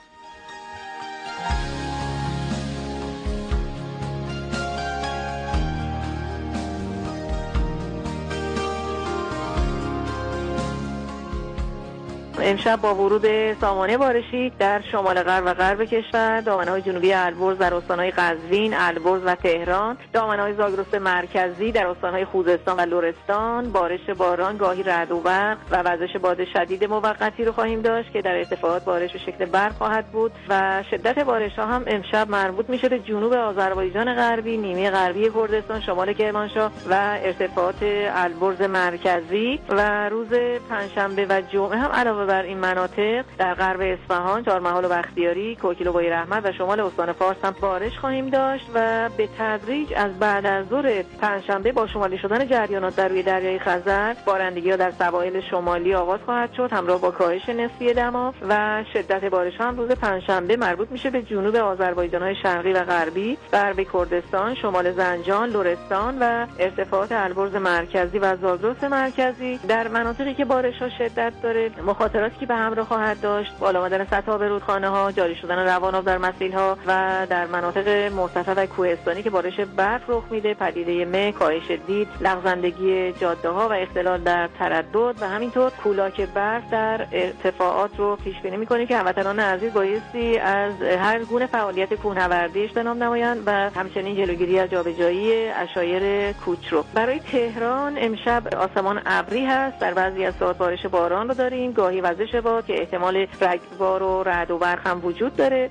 S: امشب با ورود سامانه بارشی در شمال غرب و غرب کشور، دامنه‌های جنوبی البرز در استان‌های قزوین، البرز و تهران، دامنه‌های زاگرس مرکزی در استان‌های خوزستان و لرستان، بارش باران گاهی رعد و برق و وزش باد شدید موقتی رو خواهیم داشت که در ارتفاعات بارش به شکل برق خواهد بود و شدت بارش‌ها هم امشب مربوط میشه به جنوب آذربایجان غربی، نیمه غربی کردستان، شمال کرمانشاه و ارتفاعات البرز مرکزی و روز پنجشنبه و جمعه هم علاوه بر این مناطق در غرب اصفهان، چهارمحال و بختیاری، کوکیل و بایر احمد و شمال استان فارس هم بارش خواهیم داشت و به تدریج از بعد از ظهر پنجشنبه با شمالی شدن جریانات در روی دریای خزر بارندگی‌ها در سواحل شمالی آغاز خواهد شد همراه با کاهش نسبی دما و شدت بارش هم روز پنجشنبه مربوط میشه به جنوب آذربایجان‌های شرقی و غربی، غرب کردستان، شمال زنجان، لرستان و ارتفاعات البرز مرکزی و زاگرس مرکزی. در مناطقی که بارش‌ها شدت داره مخاطراتی که به همراه خواهد داشت بالا آمدن سطح آب رودخانه‌ها، جاری شدن روان آب در مسیل‌ها و در مناطق مرتفع و کوهستانی که بارش برف رخ میده، پدیده مه، کاهش دید، لغزندگی جاده‌ها و اختلال در تردد و همینطور کولاک برف در ارتفاعات رو پیش بینی می‌کنیم که هموطنان عزیز بایستی از هر گونه فعالیت کوهنوردی اجتناب نمایند و همچنین جلوگیری از جابجایی عشایر کوچ رو. برای تهران امشب آسمان ابری هست، در بعضی از ساعات بارش باران رو داریم، گاهی وزش باد که احتمال رگبار و رعد و برق هم وجود داره.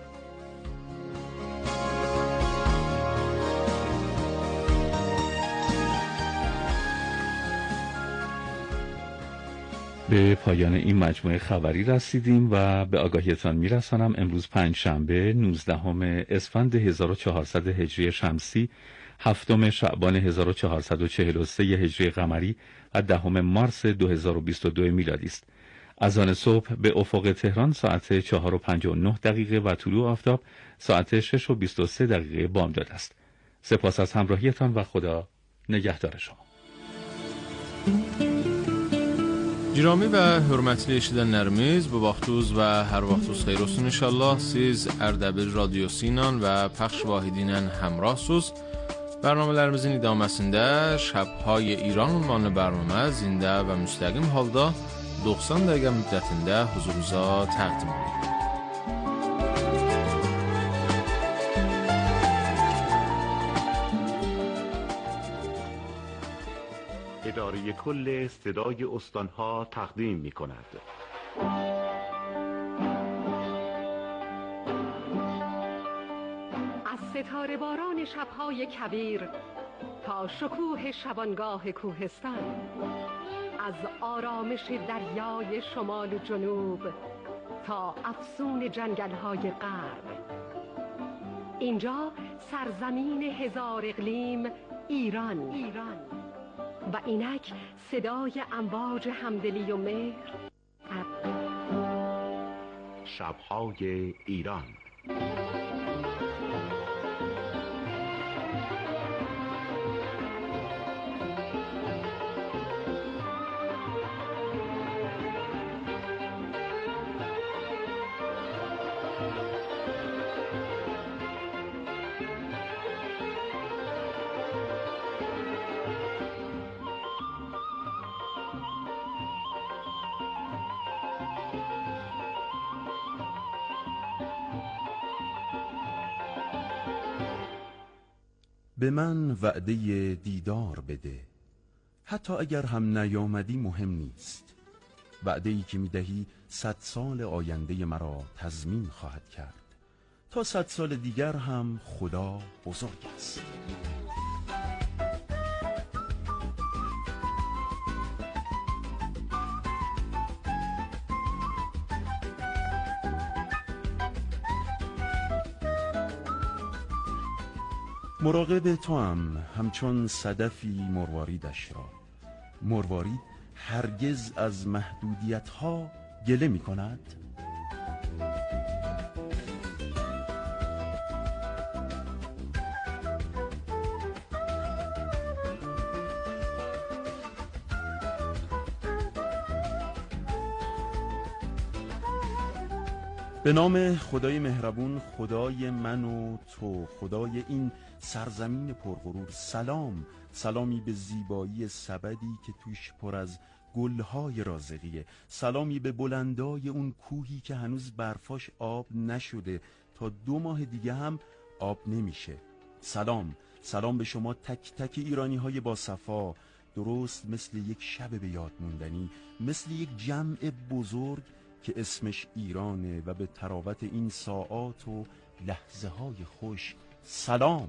D: به پایان این مجموعه خبری رسیدیم و به آگاهیتان میرسانم امروز پنجشنبه 19 اسفند 1400 هجری شمسی، 7 شعبان 1443 هجری قمری و 10 مارس 2022 میلادی است. اذان صبح به افق تهران ساعت 4:59 دقیقه و طلوع آفتاب ساعت 6:23 دقیقه بامداد است. سپاس از همراهیتان و خدا نگهدار شما.
C: Giromi və hörmətli eşidənlərimiz, bu vaxtınız və hər vaxtınız xeyir olsun inşallah. Siz Ərdəbil radiosu ilə və Pəxş Vahidi ilə həmrahsınız. Bərnamələrimizin idaməsində Şəbhay İran ünvanlı bərnamə zində və müstəqim halda 90 dəqiqə müddətində huzurunuza təqdim edilir.
T: اداره کل صدای استانها تقدیم می کند.
U: از ستاره باران شبهای کویر تا شکوه شبانگاه کوهستان، از آرامش دریای شمال و جنوب تا افسون جنگل‌های غرب، اینجا سرزمین هزار اقلیم ایران و اینک صدای امواج همدلی و مهر.
T: شب‌های ایران.
V: به من وعده دیدار بده، حتی اگر هم نیامدی مهم نیست. وعده‌ای که میدهی 100 سال آینده مرا تضمین خواهد کرد. تا 100 سال دیگر هم خدا بزرگ است. مراقب تو هم همچون صدفی مرواریدش را. مروارید هرگز از محدودیت ها گله می کند. به نام خدای مهربون، خدای من و تو، خدای این سرزمین پرغرور، سلام. سلامی به زیبایی سبدی که توش پر از گلهای رازقیه. سلامی به بلندای اون کوهی که هنوز برفاش آب نشده، تا 2 ماه دیگه هم آب نمیشه. سلام به شما تک تک ایرانی های با صفا، درست مثل یک شب به یاد موندنی، مثل یک جمع بزرگ که اسمش ایرانه و به تراوت این ساعات و لحظه های خوش سلام.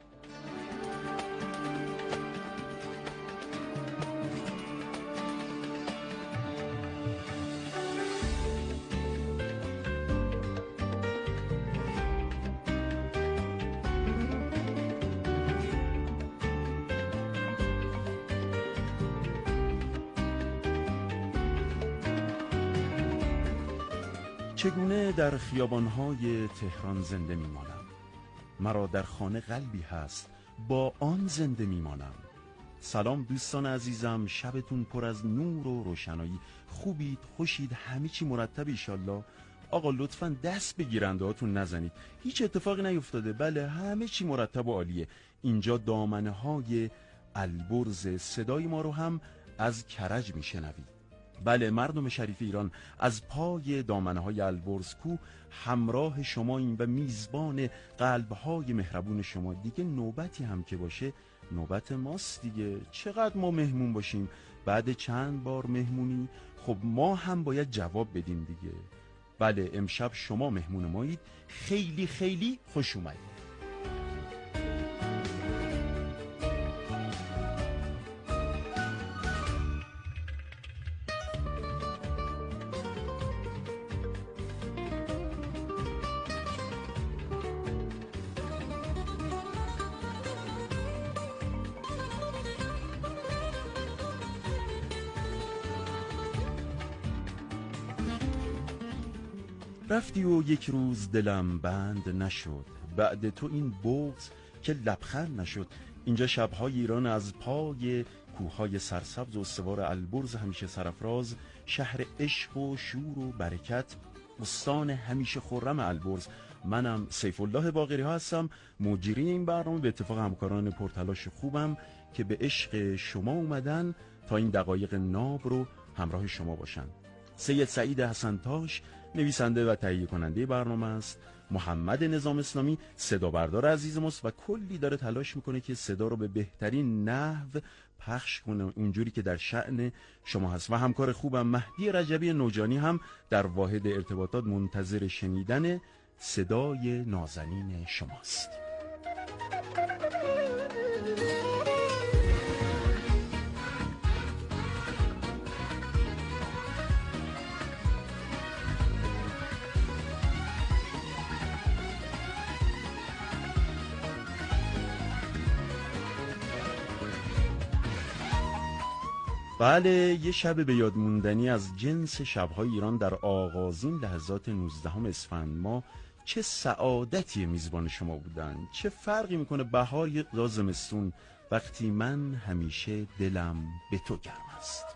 V: چگونه در خیابانهای تهران زنده میمانم؟ مرا در خانه قلبی هست، با آن زنده میمانم. سلام دوستان عزیزم، شبتون پر از نور و روشنایی. خوبید، خوشید، همه چی مرتب ایشالله. آقا لطفاً دست به گیرنده هاتون نزنید، هیچ اتفاقی نیفتاده. بله همه چی مرتب و عالیه. اینجا دامنه های البرز، صدای ما رو هم از کرج میشنوید. بله مردم شریف ایران، از پای دامنه‌های البرز کو همراه شما این و میزبان قلب‌های مهربون شما. دیگه نوبتی هم که باشه نوبت ماست دیگه. چقدر ما مهمون باشیم، بعد چند بار مهمونی خب ما هم باید جواب بدیم دیگه. بله امشب شما مهمون مایید، خیلی خیلی خوش اومدید. رفتی و یک روز دلم بند نشد، بعد تو این بغض که لبخند نشد. اینجا شبهای ایران از پای کوههای سرسبز و استوار البرز همیشه سرفراز، شهر عشق و شور و برکت، استان همیشه خرم البرز. منم سیف الله باقری ها هستم، مجری این برنامه، به اتفاق همکاران پرتلاش خوبم که به عشق شما اومدن تا این دقایق ناب رو همراه شما باشن. سید سعید حسن‌تاش نویسنده و تهیه کننده برنامه است. محمد نظام اسلامی صدا بردار عزیز ماست و کلی داره تلاش میکنه که صدا رو به بهترین نحو پخش کنه اونجوری که در شأن شما هست. و همکار خوبم مهدی رجبی نوجانی هم در واحد ارتباطات منتظر شنیدن صدای نازنین شماست. بله، یه شب به یاد موندنی از جنس شب‌های ایران در آغازین لحظات 19 اسفند ماه. چه سعادتی میزبان شما بودن. چه فرقی میکنه بهار یا زمستون وقتی من همیشه دلم به تو گرم است.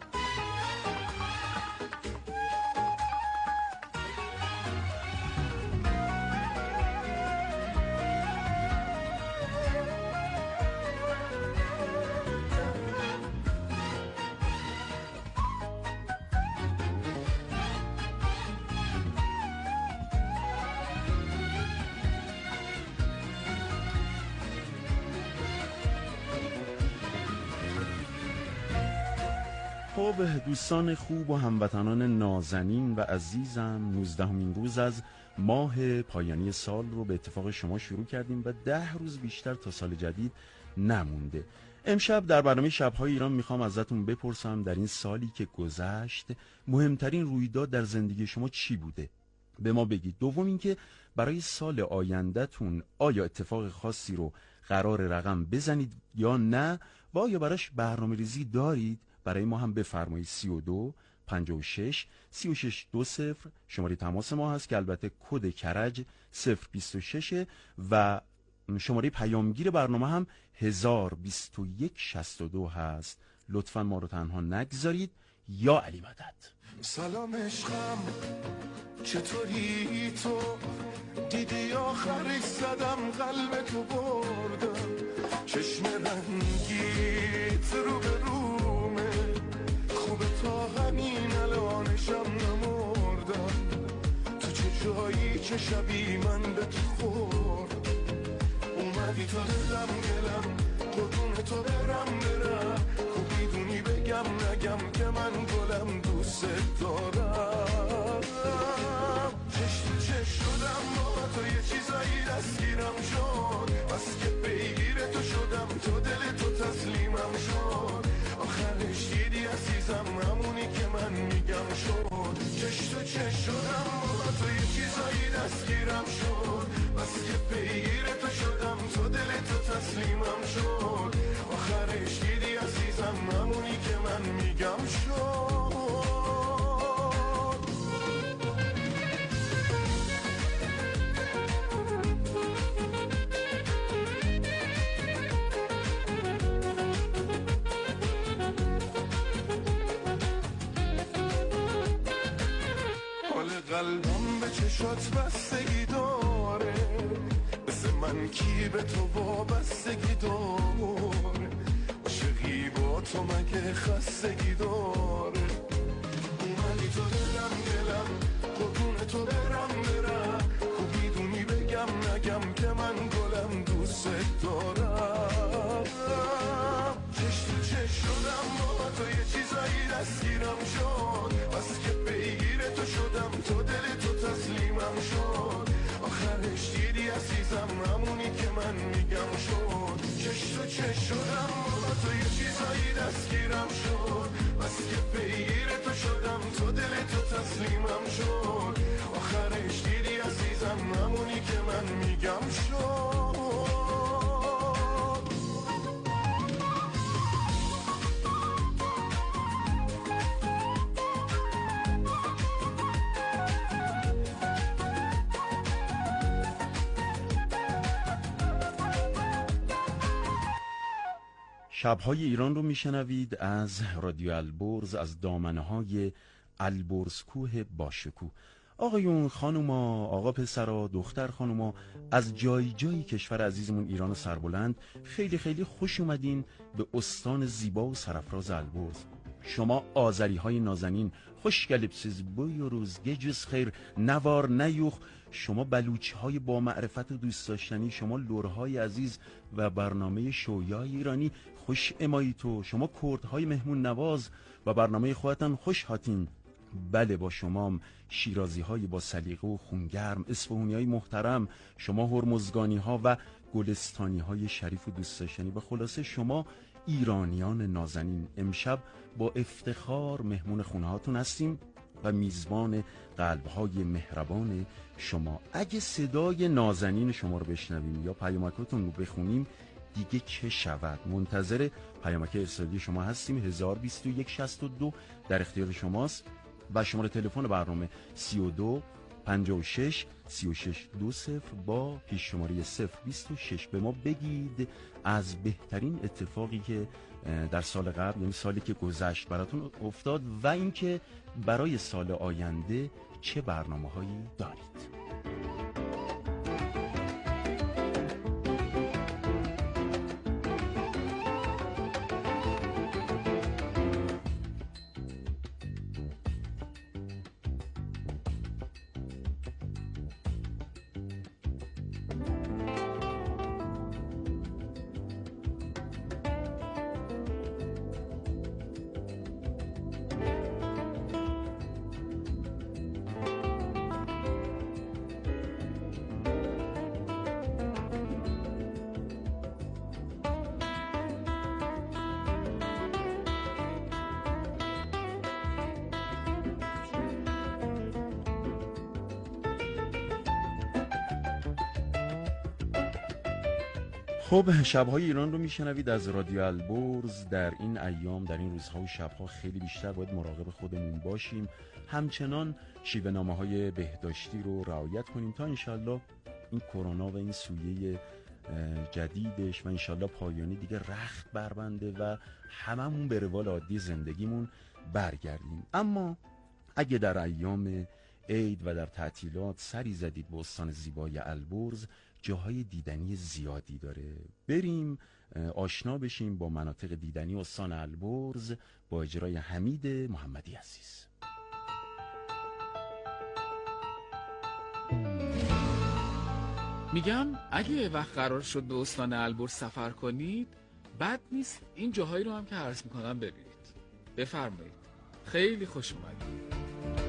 V: خب دوستان خوب و هموطنان نازنین و عزیزم، 19مین روز از ماه پایانی سال رو به اتفاق شما شروع کردیم و 10 روز بیشتر تا سال جدید نمونده. امشب در برنامه شب‌های ایران میخوام ازتون بپرسم در این سالی که گذشت مهمترین رویداد در زندگی شما چی بوده؟ به ما بگید. دوم اینکه برای سال آینده‌تون آیا اتفاق خاصی رو قرار رقم بزنید یا نه و آیا براش برنامه‌ریزی دارید؟ برای ما هم بفرمایید. 32 56 36 20 شماره تماس ما هست که البته کد کرج 026 و شماره پیامگیر برنامه هم 1021 62 هست. لطفا ما رو تنها نگذارید. یا علی مدد.
A: سلام عشقم، چطوری تو؟ دیدی آخری زدم قلب تو بردم، چشم رنگیت رو به رومه، خوبه تا همین الانشم نمردم، تو چه جایی که شبی من به تو خورد، اومدی تا دلم گلم قربون تو برم، خوب میدونی بگم نگم که من گلم دوست دارم، چش تو چش شدم با تو یه چیزایی دستگیرم شد، بس که پیگیر تو شدم تو دل تو تسلیمم شد، آخرش دیدی عزیزم همونی که من میگم شد، چش تو چش شدم با تو یه چیزایی دستگیرم شد، بس که پیگیر تو شدم تو دل تو تسلیمم شد، آخرش دیدی عزیزم همونی که من میگم شد. قلبم به چشات بستگی داره، مثل من کی به تو وابستگی داره، عاشقی با تو مگه خستگی داره، اومدی تو دلم قربون تو برم، خوب میدونی بگم نگم که من گلم دوست دارم، چش تو چش شدم با تو یه چیزایی دستگیرم شد، بس که پیگیر تو شدم تو دل تو تسلیمم شد، آخرش دیدی عزیزم همونی که من میگم شد، چش تو چش شدم با تو یه چیزایی دستگیرم شد، بس که پیگیر تو شدم تو دل تو تسلیمم شد، آخرش دیدی عزیزم همونی که من میگم شد.
V: شب‌های ایران رو میشنوید از رادیو البرز، از دامنه‌های البرز کوه باشکوه. آقایون، خانوما، آقا پسرا، دختر خانوما، از جای جایی کشور عزیزمون ایران سربلند خیلی خیلی خوش اومدین به استان زیبا و سرفراز البرز. شما آذری های نازنین خوش گلبسیز بوی و روز گجوز خیر نوار نیوخ، شما بلوچ های با معرفت و دوست داشتنی، شما لورهای عزیز و برنامه شویای ایرانی خوش امایتو، شما کردهای مهمون نواز و برنامه خودتان خوش هاتین. بله با شما شیرازی های با سلیقه و خونگرم، اصفهانی های محترم، شما هرمزگانی ها و گلستانی های شریف و دوست داشتنی و خلاصه شما ایرانیان نازنین امشب با افتخار مهمون خونه هاتون هستیم و میزبان قلب های مهربان شما. اگه صدای نازنین شما رو بشنویم یا پیامکاتون رو بخونیم دیگه چه شود؟ منتظر پیامک ارسالی شما هستیم. 102162 در اختیار شماست و شماره تلفن برنامه 32 56 36 20 با پیش شماره 026. به ما بگید از بهترین اتفاقی که در سال قبل یعنی سالی که گذشت براتون افتاد و اینکه برای سال آینده چه برنامه‌هایی دارید. خب شب‌های ایران رو میشنوید از رادیو البرز. در این ایام، در این روزها و شب‌ها خیلی بیشتر باید مراقب خودمون باشیم، همچنان شیوه نامه‌های بهداشتی رو رعایت کنیم تا انشالله این کرونا و این سویه جدیدش و انشالله پایانی دیگه رخت بربنده و هممون به روال عادی زندگیمون برگردیم. اما اگه در ایام عید و در تعطیلات سری زدید به استان زیبای البرز، جاهای دیدنی زیادی داره. بریم آشنا بشیم با مناطق دیدنی استان البرز با اجرای حمید محمدی عزیز.
B: میگم اگه وقت قرار شد به استان البرز سفر کنید، بد نیست این جاهایی رو هم که عرض میکنم ببینید. بفرمایید، خیلی خوش اومدید.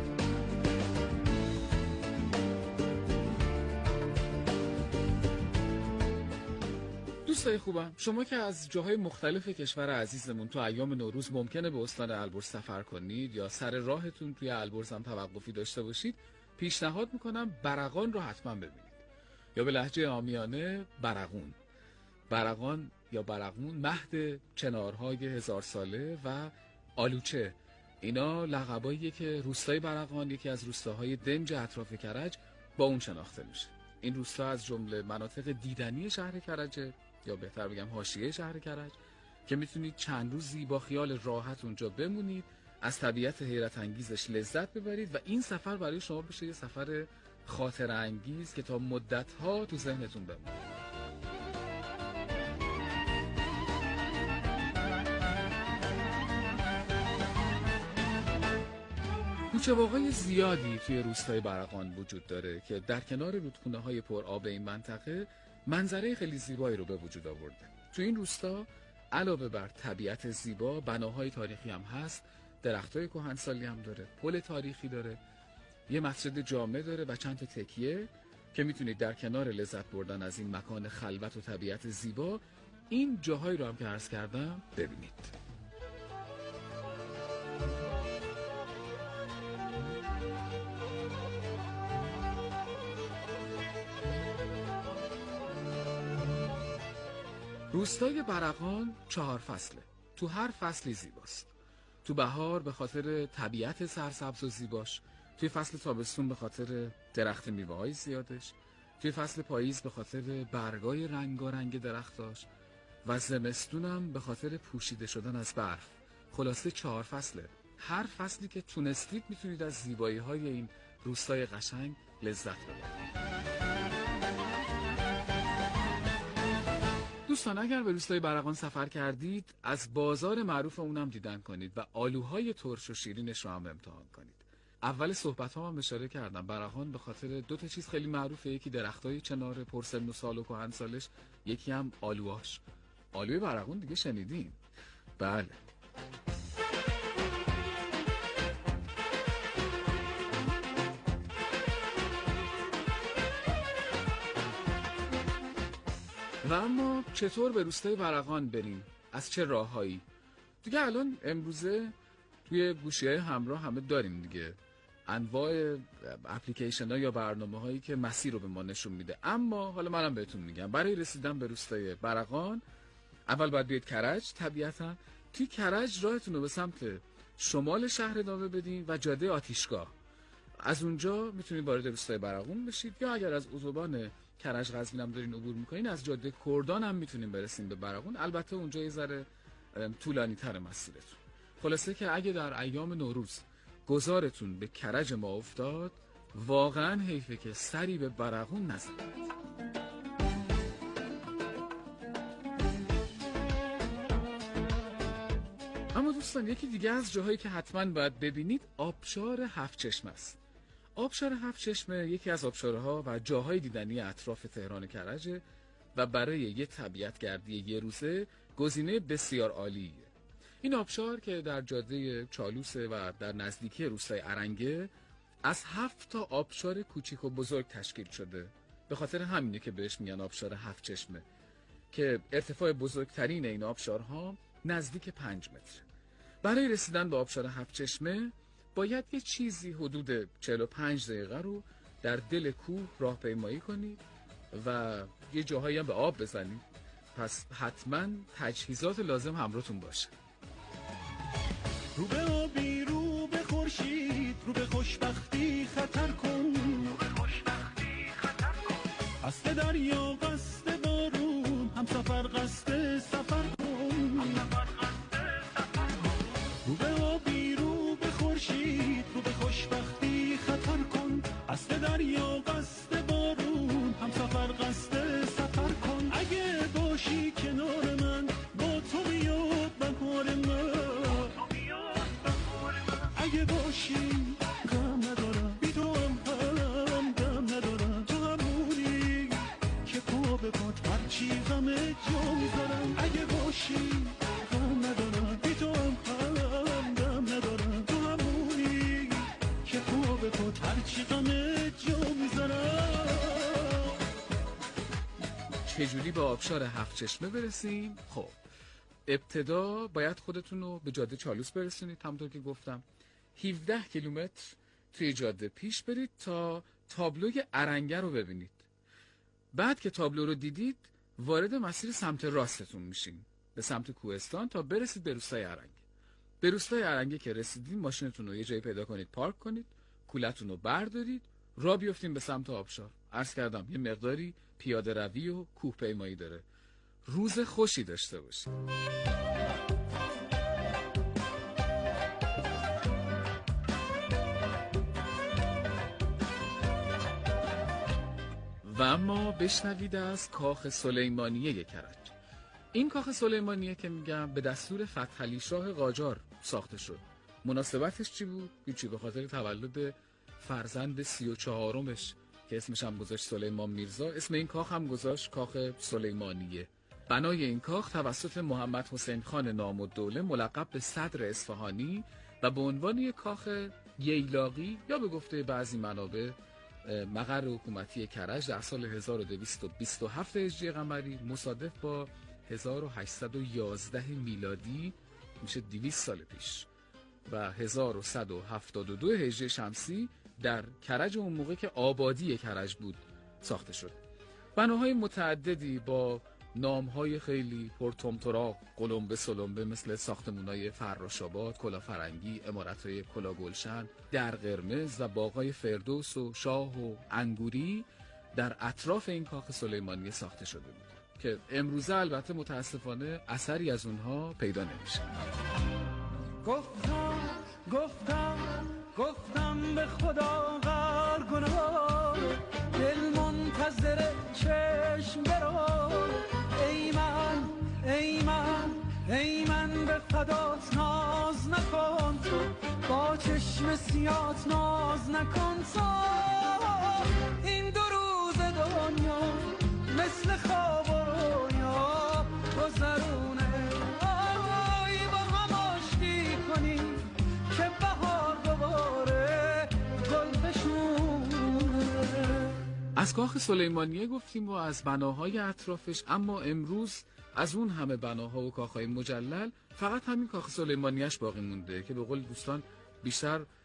B: دوستای خوبم، شما که از جاهای مختلف کشور عزیزمون تو ایام نوروز ممکنه به استان البرز سفر کنید یا سر راهتون توی البرز هم توقفی داشته باشید، پیشنهاد میکنم برقان رو حتما ببینید، یا به لهجه عامیانه برقون. برقان یا برقون مهد چنارهای 1000 ساله و آلوچه، اینا لقباییه که روستای برقان، یکی از روستاهای دنج اطراف کرج، با اون شناخته میشه. این روستا از جمله مناطق دیدنی شهر کرجه، یا بهتر بگم حاشیه شهر کرج، که میتونید چند روزی با خیال راحت اونجا بمونید، از طبیعت حیرت انگیزش لذت ببرید و این سفر برای شما بشه یه سفر خاطره انگیز که تا مدت‌ها تو ذهنتون بمونه. کوچه‌باغ‌های زیادی توی روستای برقان وجود داره که در کنار رودخونه‌های پر آب این منطقه منظره خیلی زیبایی رو به وجود آورده. تو این روستا علاوه بر طبیعت زیبا، بناهای تاریخی هم هست، درختای کهنسالی هم داره، پل تاریخی داره، یه مسجد جامع داره و چند تا تکیه که میتونید در کنار لذت بردن از این مکان خلوت و طبیعت زیبا این جاهایی رو هم که عرض کردم ببینید. روستای برقان 4 فصله. تو هر فصلی زیباست. تو بهار به خاطر طبیعت سرسبز و زیباش، توی فصل تابستون به خاطر درخت میوه‌های زیادش، توی فصل پاییز به خاطر برگای رنگارنگ درختاش و زمستونم به خاطر پوشیده شدن از برف. خلاصه 4 فصله. هر فصلی که تونستید میتونید از زیبایی‌های این روستای قشنگ لذت ببرید. دوستان اگر به روستای برقان سفر کردید از بازار معروف اونم دیدن کنید و آلوهای ترش و شیرینش رو هم امتحان کنید. اول صحبت هم اشاره کردم برقان به خاطر دو تا چیز خیلی معروفه، یکی درختای چنار پرسن و سال و کهن سالش، یکی هم آلوهاش. آلوی برقان دیگه شنیدین؟ بله. و اما چطور به روستای برقان بریم؟ از چه راههایی؟ دیگه الان امروزه توی گوشی‌های همراه همه داریم دیگه، انواع اپلیکیشن ها یا برنامه هایی که مسیر رو به ما نشون میده. اما حالا منم بهتون میگم برای رسیدن به روستای برقان اول باید بیاید کرج. طبیعتا توی کرج راهتون رو به سمت شمال شهر ادامه بدین و جاده آتیشگاه، از اونجا میتونید وارد روستای برقان بشید، یا اگر از اتوبان کرج قزوین هم دارین عبور میکنین از جاده کردان هم میتونین برسین به برقان. البته اونجا یه ذره طولانی تر مسیرتون. خلاصه که اگه در ایام نوروز گذارتون به کرج ما افتاد، واقعا حیفه که سری به برقان نزنید. اما دوستان یکی دیگه از جاهایی که حتما باید ببینید آبشار هفت چشمه است. آبشار هفت چشمه یکی از آبشارها و جاهای دیدنی اطراف تهران کرجه و برای یه طبیعت گردی یه روزه گزینه بسیار عالیه. این آبشار که در جاده چالوسه و در نزدیکی روستای ارنگه از 7 تا آبشار کوچیک و بزرگ تشکیل شده. به خاطر همینه که بهش میگن آبشار هفت چشمه که ارتفاع بزرگترین این آبشارها نزدیک 5 متر. برای رسیدن به آبشار هفت چشمه باید یه چیزی حدود 45 دقیقه رو در دل کوه راهپیمایی کنید و یه جاهایی هم به آب بزنید. پس حتما تجهیزات لازم همراهتون باشه.
A: رو به آبی، رو به خورشید، رو به خوشبختی خطر کن، رو به خوشبختی خطر کن. قصد دریا، قصد بارون، هم سفر قصد سفر کن، هم سفر قصد سفر کن. رو به آبی، رو به خورشید، رو به خوشبختی خطر کن. قصد دریا، قصد بارون، هم سفر قصد سفر کن. اگه باشی کنار من، با تو بیاد بهار من. اگه باشی غم ندارم، بی تو هم غم ندارم. تو همونی که پا به پات هرچی غم جا میذارم. اگه باشی غم ندارم، بی تو هم غم ندارم. تو همونی که پا به پات هرچی غم جا میذارم.
B: چجوری به آبشار هفت چشمه برسیم؟ خب ابتدا باید خودتون رو به جاده چالوس برسونید. همونطور که گفتم 17 کیلومتر توی جاده پیش برید تا تابلوی ارنگه رو ببینید. بعد که تابلو رو دیدید وارد مسیر سمت راستتون میشین به سمت کوهستان تا برسید به روستای ارنگه. به روستای ارنگه که رسیدین ماشینتون رو یه جایی پیدا کنید پارک کنید، کولتون رو بردارید، راه بیفتین به سمت آبشار. عرض کردم یه مقداری پیاده روی و کوه پیمایی داره. روز خوشی داشته باشید. و اما بشنوید از کاخ سلیمانیه کرج. این کاخ سلیمانیه که میگم به دستور فتحعلی شاه قاجار ساخته شد. مناسبتش چی بود؟ هیچی، به خاطر تولد فرزند 34مش که اسمش هم گذاشت سلیمان میرزا، اسم این کاخ هم گذاشت کاخ سلیمانیه. بنای این کاخ توسط محمد حسین خان نام‌الدوله ملقب به صدر اصفهانی و به عنوان یک کاخ ییلاقی یا به گفته بعضی منابع مقر حکومتی کرج در سال 1227 هجری قمری مصادف با 1811 میلادی میشه 200 سال پیش و 1172 هجری شمسی در کرج اون موقع که آبادی کرج بود ساخته شد. بناهای متعددی با نامهای خیلی پرطمطراق، قلمبه سلمبه، مثل ساختمونای فراش‌آباد، کلافرنگی، عمارت‌های کلاگلشن، در قرمز و باغ‌های فردوس و شاه و انگوری در اطراف این کاخ سلیمانیه ساخته شده بود که امروزه البته متاسفانه اثری از اونها پیدا نمیشه.
A: گفتم به خدا غر گناه، دل منتظر چشم برو. ای من
F: فدات ناز نکن تو، با چشم سیات ناز نکن تو. این دو روز دنیا مثل خواب و رویا گذرونه، با هم آشتی کنیم که بهار دوباره گل بشونه.
B: از کاخ سلیمانیه گفتیم و از بناهای اطرافش، اما امروز از اون همه بناها و کاخهای مجلل فقط همین کاخ سلیمانیه‌اش باقی مونده که به قول دوستان بیشتر